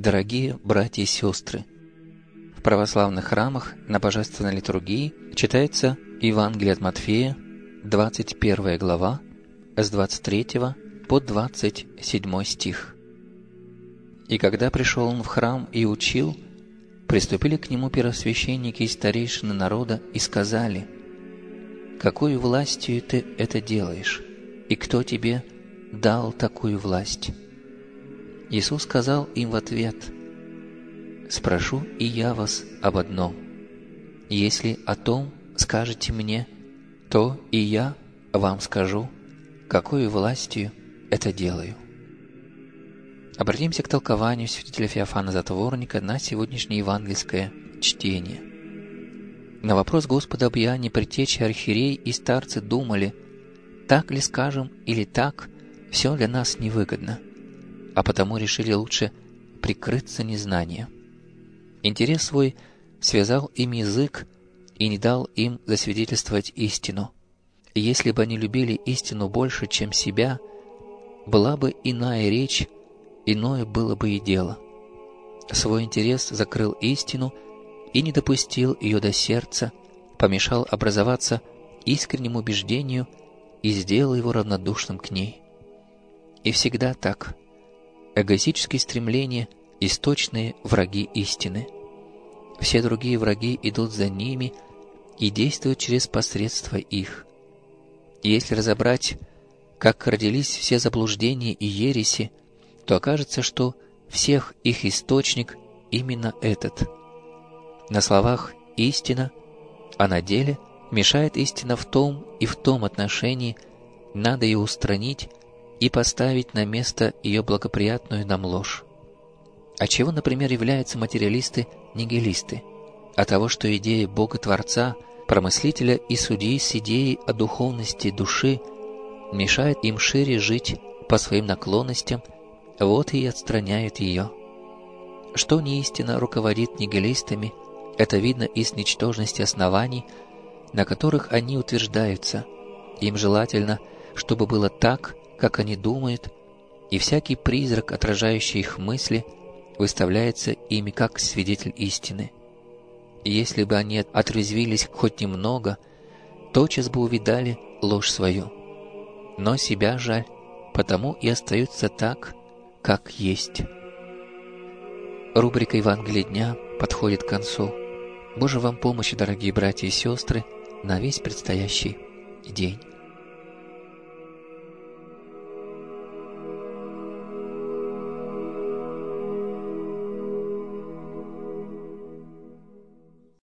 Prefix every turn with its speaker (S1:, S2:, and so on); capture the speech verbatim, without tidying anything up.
S1: Дорогие братья и сестры, в православных храмах на божественной литургии читается Евангелие от Матфея, двадцать первая глава, с двадцать третьего по двадцать седьмой стих. «И когда пришел он в храм и учил, приступили к нему первосвященники и старейшины народа и сказали: „Какою властью ты это делаешь? И кто тебе дал такую власть?“ Иисус сказал им в ответ: „Спрошу и я вас об одном. Если о том скажете мне, то и я вам скажу, какою властью это делаю“». Обратимся к толкованию святителя Феофана Затворника на сегодняшнее евангельское чтение. На вопрос Господа об Иоанне Предтечи архиереи и старцы думали: так ли скажем или так, все для нас невыгодно, а потому решили лучше прикрыться незнанием. Интерес свой связал им язык и не дал им засвидетельствовать истину. И если бы они любили истину больше, чем себя, была бы иная речь, иное было бы и дело. Свой интерес закрыл истину и не допустил ее до сердца, помешал образоваться искреннему убеждению и сделал его равнодушным к ней. И всегда так. Эгоистические стремления – источные враги истины. Все другие враги идут за ними и действуют через посредство их. И если разобрать, как родились все заблуждения и ереси, то окажется, что всех их источник именно этот. На словах «истина», а на деле мешает истина в том и в том отношении, надо ее устранить и поставить на место ее благоприятную нам ложь. От чего, например, являются материалисты-нигилисты? От того, что идея Бога-Творца, промыслителя и судьи с идеей о духовности души мешает им шире жить по своим наклонностям, вот и отстраняют ее. Что неистинно руководит нигилистами, это видно из ничтожности оснований, на которых они утверждаются. Им желательно, чтобы было так, как они думают, и всякий призрак, отражающий их мысли, выставляется ими как свидетель истины. И если бы они отрезвились хоть немного, тотчас бы увидали ложь свою. Но себя жаль, потому и остаются так, как есть. Рубрика «Евангелие дня» подходит к концу. Боже вам помощи, дорогие братья и сестры, на весь предстоящий день.